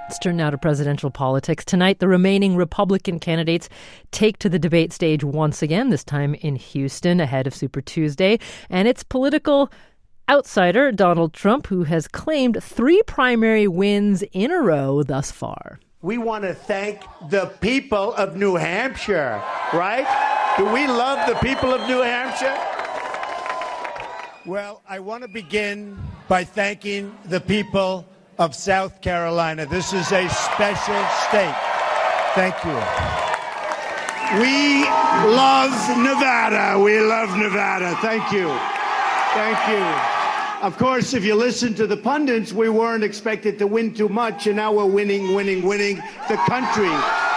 Let's turn now to presidential politics. Tonight, the remaining Republican candidates take to the debate stage once again, this time in Houston ahead of Super Tuesday. And it's political outsider Donald Trump, who has claimed 3 primary wins in a row thus far. We want to thank the people of New Hampshire, right? Do we love the people of New Hampshire? Well, I want to begin by thanking the people of South Carolina. This is a special state. Thank you. We love Nevada. We love Nevada. Thank you. Thank you. Of course, if you listen to the pundits, we weren't expected to win too much, and now we're winning the country.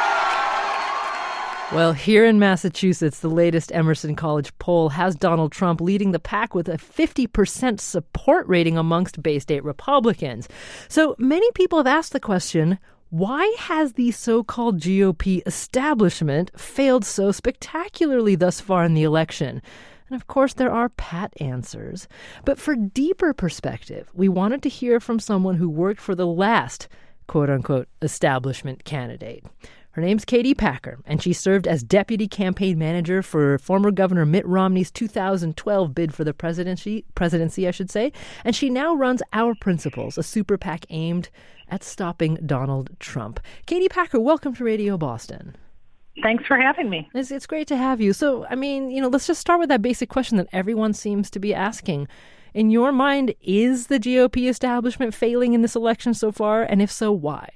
Well, here in Massachusetts, the latest Emerson College poll has Donald Trump leading the pack with a 50% support rating amongst Bay State Republicans. So many people have asked the question, why has the so-called GOP establishment failed so spectacularly thus far in the election? And of course, there are pat answers. But for deeper perspective, we wanted to hear from someone who worked for the last, quote-unquote, establishment candidate. Her name's Katie Packer, and she served as deputy campaign manager for former Governor Mitt Romney's 2012 bid for the presidency, and she now runs Our Principles, a super PAC aimed at stopping Donald Trump. Katie Packer, welcome to Radio Boston. Thanks for having me. It's great to have you. So, let's just start with that basic question that everyone seems to be asking. In your mind, is the GOP establishment failing in this election so far? And if so, why?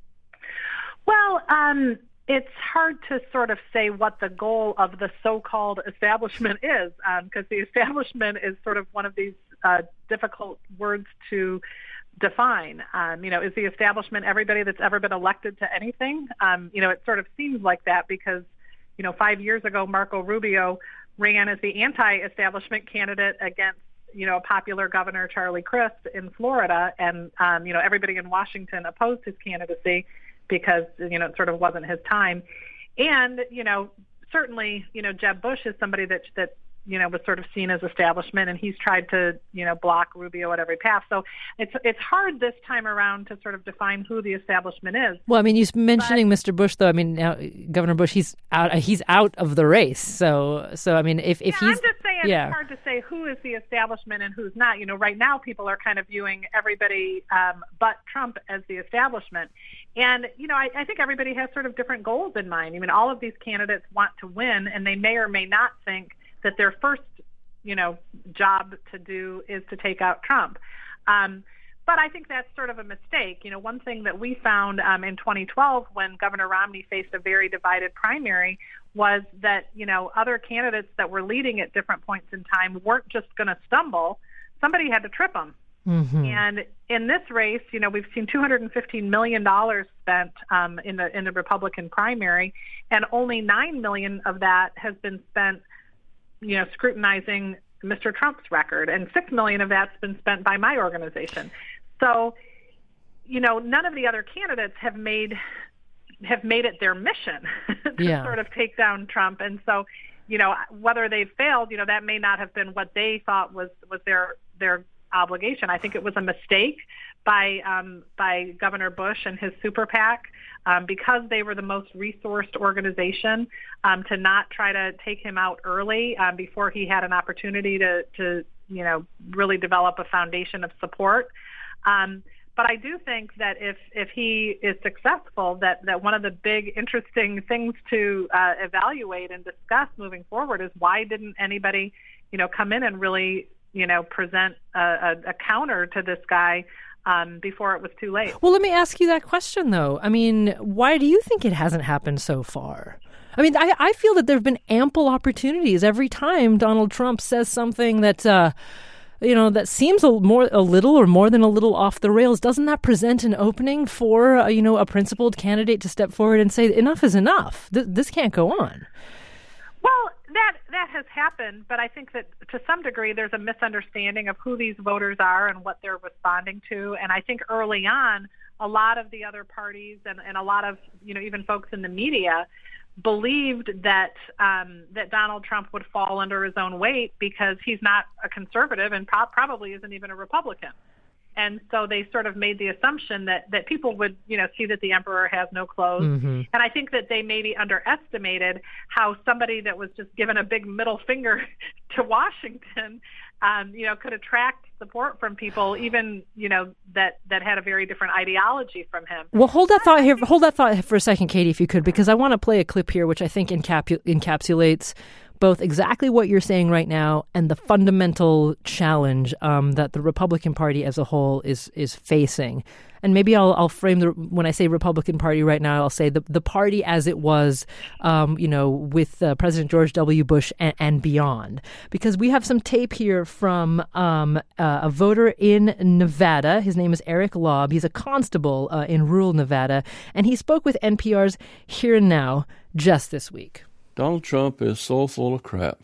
Well, it's hard to sort of say what the goal of the so-called establishment is, because the establishment is sort of one of these difficult words to define. Is the establishment everybody that's ever been elected to anything? It sort of seems like that because, 5 years ago, Marco Rubio ran as the anti-establishment candidate against, a popular governor, Charlie Crist, in Florida, and, everybody in Washington opposed his candidacy because, it sort of wasn't his time. And, certainly, Jeb Bush is somebody that was sort of seen as establishment, and he's tried to, block Rubio at every path. So it's hard this time around to sort of define who the establishment is. Well, you're mentioning Mr. Bush, though. Now Governor Bush, he's out of the race. So if he's, I'm just saying it's hard to say who is the establishment and who's not. Right now people are kind of viewing everybody but Trump as the establishment. And, I think everybody has sort of different goals in mind. All of these candidates want to win, and they may or may not think that their first, job to do is to take out Trump. But I think that's sort of a mistake. One thing that we found in 2012 when Governor Romney faced a very divided primary was that, other candidates that were leading at different points in time weren't just going to stumble. Somebody had to trip them. Mm-hmm. And in this race, we've seen $215 million spent in the Republican primary, and only $9 million of that has been spent scrutinizing Mr. Trump's record, and $6 million of that's been spent by my organization. So, none of the other candidates have made it their mission to sort of take down Trump. And so, whether they failed, that may not have been what they thought was their obligation. I think it was a mistake by Governor Bush and his super PAC because they were the most resourced organization to not try to take him out early before he had an opportunity to really develop a foundation of support. But I do think that if he is successful, that one of the big interesting things to evaluate and discuss moving forward is why didn't anybody come in and really present a counter to this guy before it was too late. Well, let me ask you that question, though. Why do you think it hasn't happened so far? I feel that there have been ample opportunities every time Donald Trump says something that, that seems a little or more than a little off the rails. Doesn't that present an opening for, a principled candidate to step forward and say, enough is enough. This can't go on. Well, that has happened, but I think that to some degree there's a misunderstanding of who these voters are and what they're responding to. And I think early on, a lot of the other parties and a lot of, even folks in the media believed that that Donald Trump would fall under his own weight because he's not a conservative and probably isn't even a Republican. And so they sort of made the assumption that people would, see that the emperor has no clothes. Mm-hmm. And I think that they maybe underestimated how somebody that was just given a big middle finger to Washington, could attract support from people, even, that had a very different ideology from him. Well, hold that thought here. Hold that thought for a second, Katie, if you could, because I want to play a clip here, which I think encapsulates both exactly what you're saying right now and the fundamental challenge that the Republican Party as a whole is facing. And maybe I'll frame when I say Republican Party right now, I'll say the party as it was, with President George W. Bush and beyond. Because we have some tape here from a voter in Nevada. His name is Eric Lobb. He's a constable in rural Nevada. And he spoke with NPR's Here and Now just this week. Donald Trump is so full of crap.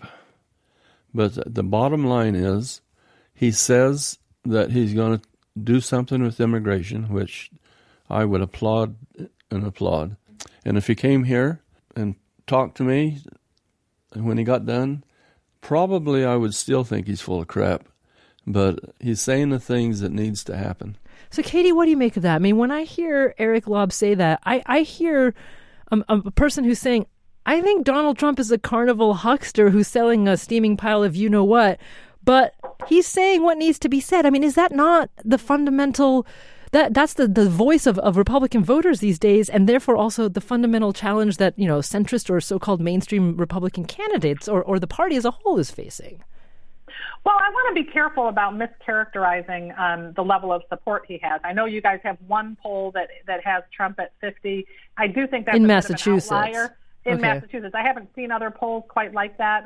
But the bottom line is he says that he's going to do something with immigration, which I would applaud. And if he came here and talked to me, and when he got done, probably I would still think he's full of crap. But he's saying the things that needs to happen. So, Katie, what do you make of that? I mean, when I hear Eric Lobb say that, I hear a person who's saying, I think Donald Trump is a carnival huckster who's selling a steaming pile of you-know-what, but he's saying what needs to be said. I mean, is that not the fundamental... That's the voice of Republican voters these days, and therefore also the fundamental challenge that, centrist or so-called mainstream Republican candidates or the party as a whole is facing? Well, I want to be careful about mischaracterizing the level of support he has. I know you guys have one poll that has Trump at 50. I do think that's in a Massachusetts. bit of an outlier. In Okay. Massachusetts. I haven't seen other polls quite like that.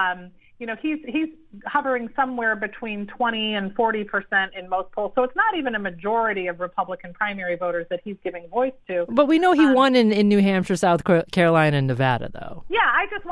He's hovering somewhere between 20 and 40% in most polls. So it's not even a majority of Republican primary voters that he's giving voice to. But we know he won in New Hampshire, South Carolina, and Nevada, though. Yeah,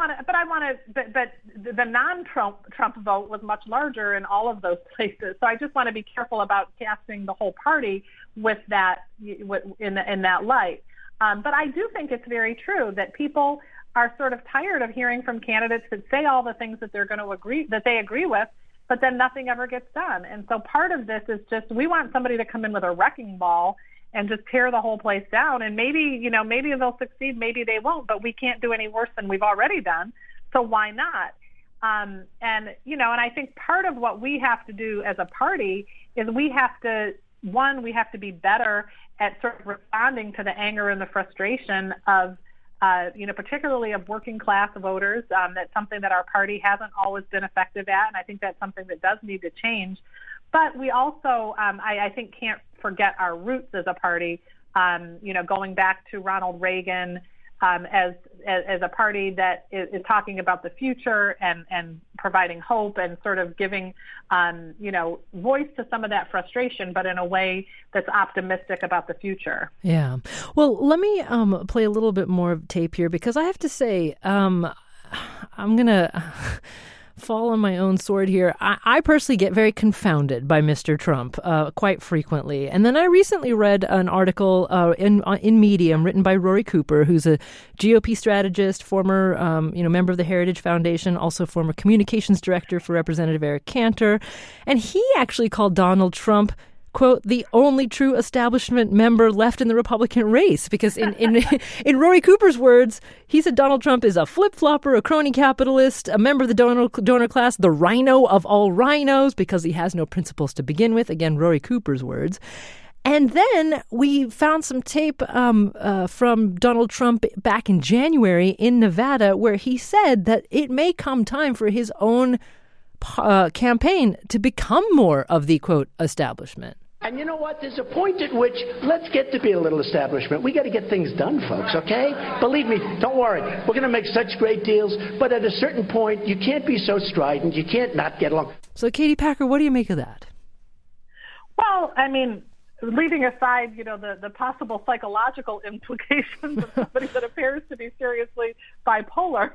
but the non-Trump vote was much larger in all of those places. So I just want to be careful about casting the whole party with that in that light. But I do think it's very true that people are sort of tired of hearing from candidates that say all the things that they agree with, but then nothing ever gets done. And so part of this is just we want somebody to come in with a wrecking ball and just tear the whole place down. And maybe they'll succeed, maybe they won't, but we can't do any worse than we've already done. So why not? And I think part of what we have to do as a party is we have to be better at sort of responding to the anger and the frustration of, particularly of working class voters. That's something that our party hasn't always been effective at, and I think that's something that does need to change. But we also, I think, can't forget our roots as a party. Going back to Ronald Reagan as a party that is talking about the future and providing hope and sort of giving, voice to some of that frustration, but in a way that's optimistic about the future. Yeah. Well, let me play a little bit more of tape here because I have to say, I'm going to fall on my own sword here. I personally get very confounded by Mr. Trump quite frequently. And then I recently read an article in Medium written by Rory Cooper, who's a GOP strategist, former member of the Heritage Foundation, also former communications director for Representative Eric Cantor. And he actually called Donald Trump, quote, the only true establishment member left in the Republican race. Because in Rory Cooper's words, he said Donald Trump is a flip-flopper, a crony capitalist, a member of the donor class, the rhino of all rhinos, because he has no principles to begin with. Again, Rory Cooper's words. And then we found some tape from Donald Trump back in January in Nevada where he said that it may come time for his own campaign to become more of the, quote, establishment. And you know what? There's a point at which let's get to be a little establishment. We got to get things done, folks, okay? Believe me, don't worry. We're going to make such great deals. But at a certain point, you can't be so strident. You can't not get along. So, Katie Packer, what do you make of that? Well, I mean, leaving aside, the possible psychological implications of somebody that appears to be seriously bipolar,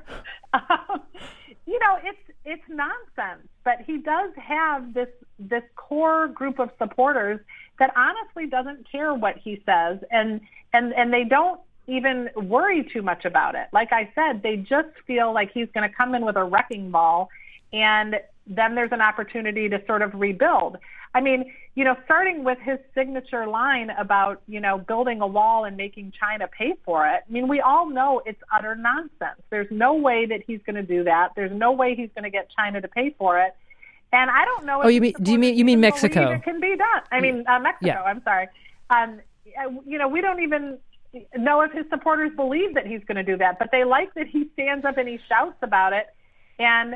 it's nonsense. But he does have this core group of supporters that honestly doesn't care what he says, and they don't even worry too much about it. Like I said, they just feel like he's going to come in with a wrecking ball and then there's an opportunity to sort of rebuild. I mean, starting with his signature line about, building a wall and making China pay for it. I mean, we all know it's utter nonsense. There's no way that he's going to do that. There's no way he's going to get China to pay for it. And I don't know. You mean Mexico? It can be done. I mean, Mexico. Yeah. I'm sorry. We don't even know if his supporters believe that he's going to do that, but they like that he stands up and he shouts about it. And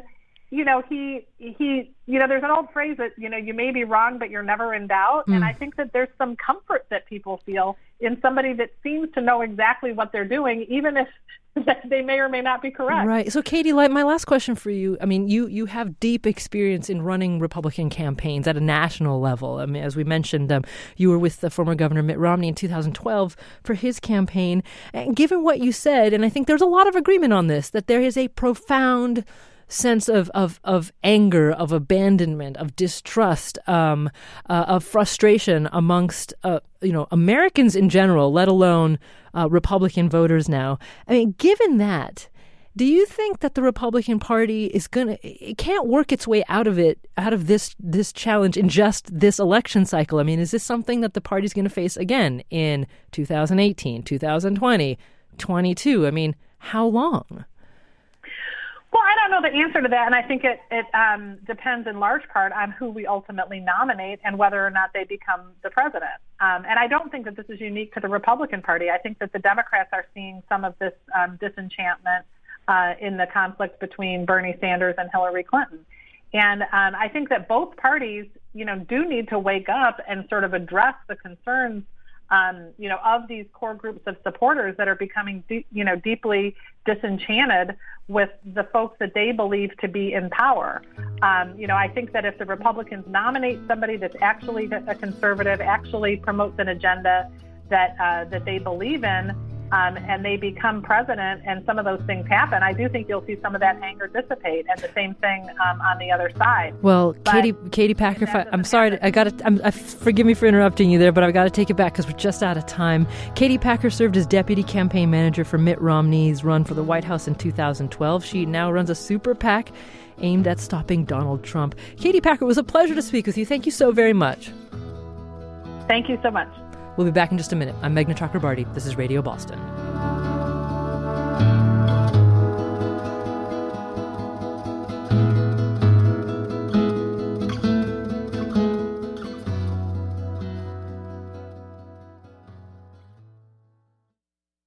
there's an old phrase that, you may be wrong, but you're never in doubt. And I think that there's some comfort that people feel in somebody that seems to know exactly what they're doing, even if they may or may not be correct. Right. So, Katie, my last question for you, I mean, you have deep experience in running Republican campaigns at a national level. I mean, as we mentioned, you were with the former Governor Mitt Romney in 2012 for his campaign. And given what you said, and I think there's a lot of agreement on this, that there is a profound sense of anger, of abandonment, of distrust, of frustration amongst Americans in general, let alone Republican voters now. I mean, given that, do you think that the Republican Party it can't work its way out of this challenge in just this election cycle? I mean, is this something that the party's going to face again in 2018, 2020, 22? I mean, how long? Well, I don't know the answer to that, and I think it depends in large part on who we ultimately nominate and whether or not they become the president. And I don't think that this is unique to the Republican Party. I think that the Democrats are seeing some of this disenchantment in the conflict between Bernie Sanders and Hillary Clinton. And I think that both parties, do need to wake up and sort of address the concerns of these core groups of supporters that are becoming, deeply disenchanted with the folks that they believe to be in power. I think that if the Republicans nominate somebody that's actually a conservative, actually promotes an agenda that they believe in, and they become president and some of those things happen, I do think you'll see some of that anger dissipate, and the same thing on the other side. Well, Katie Packer, I'm sorry, forgive me for interrupting you there, but I've got to take it back because we're just out of time. Katie Packer served as deputy campaign manager for Mitt Romney's run for the White House in 2012. She now runs a super PAC aimed at stopping Donald Trump. Katie Packer, it was a pleasure to speak with you. Thank you so very much. Thank you so much. We'll be back in just a minute. I'm Meghna Chakrabarty. This is Radio Boston.